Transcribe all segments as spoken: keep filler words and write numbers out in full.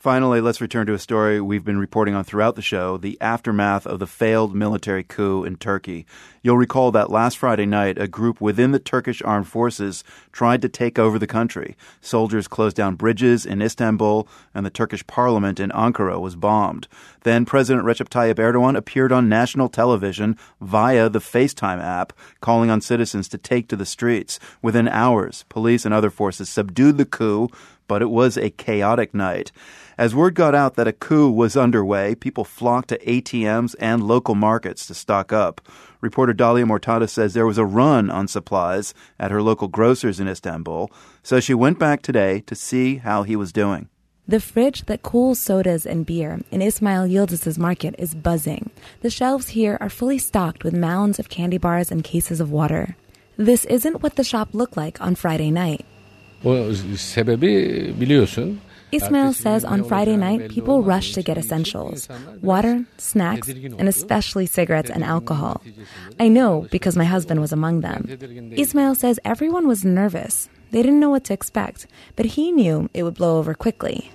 Finally, let's return to a story we've been reporting on throughout the show, the aftermath of the failed military coup in Turkey. You'll recall that last Friday night, a group within the Turkish armed forces tried to take over the country. Soldiers closed down bridges in Istanbul, and the Turkish parliament in Ankara was bombed. Then President Recep Tayyip Erdogan appeared on national television via the FaceTime app, calling on citizens to take to the streets. Within hours, police and other forces subdued the coup, but it was a chaotic night. As word got out that a coup was underway, people flocked to A T Ms and local markets to stock up. Reporter Dalia Mortada says there was a run on supplies at her local grocers in Istanbul, so she went back today to see how he was doing. The fridge that cools sodas and beer in Ismail Yıldız's market is buzzing. The shelves here are fully stocked with mounds of candy bars and cases of water. This isn't what the shop looked like on Friday night. Ismail says on Friday night, people rushed to get essentials, water, snacks, and especially cigarettes and alcohol. I know because my husband was among them. Ismail says everyone was nervous. They didn't know what to expect, but he knew it would blow over quickly.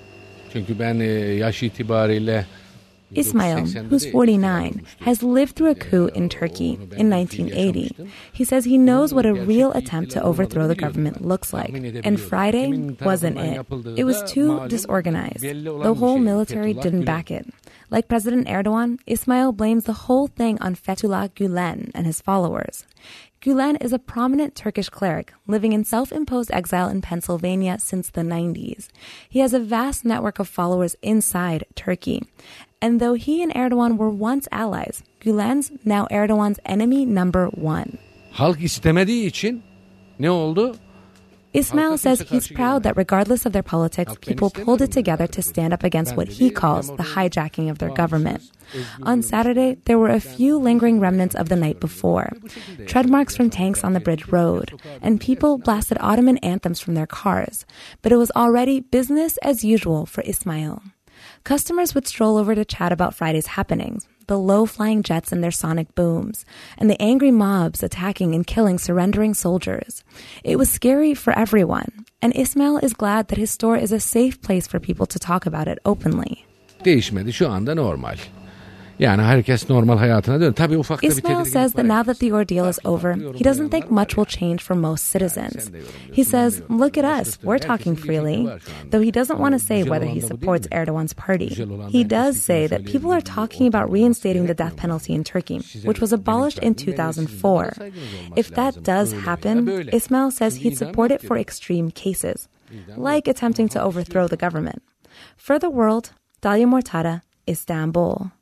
Ismail, who's forty-nine, has lived through a coup in Turkey in nineteen eighty. He says he knows what a real attempt to overthrow the government looks like. And Friday wasn't it. It was too disorganized. The whole military didn't back it. Like President Erdogan, Ismail blames the whole thing on Fethullah Gülen and his followers. Gülen is a prominent Turkish cleric living in self-imposed exile in Pennsylvania since the nineties. He has a vast network of followers inside Turkey. And though he and Erdogan were once allies, Gülen's now Erdogan's enemy number one. Halk istemediği için ne oldu? Ismail says he's proud that regardless of their politics, people pulled it together to stand up against what he calls the hijacking of their government. On Saturday, there were a few lingering remnants of the night before. Tread marks from tanks on the bridge road, and people blasted Ottoman anthems from their cars. But it was already business as usual for Ismail. Customers would stroll over to chat about Friday's happenings, the low-flying jets and their sonic booms, and the angry mobs attacking and killing surrendering soldiers. It was scary for everyone, and Ismail is glad that his store is a safe place for people to talk about it openly. Değişmedi, şu anda normal. Yani herkes normal hayatına dön. Tabii ufakta bir Ismail says that now that the ordeal is over, he doesn't think much will change for most citizens. He says, look at us, we're talking freely. Though he doesn't want to say whether he supports Erdogan's party. He does say that people are talking about reinstating the death penalty in Turkey, which was abolished in two thousand four. If that does happen, Ismail says he'd support it for extreme cases, like attempting to overthrow the government. For The World, Dalia Mortada, Istanbul.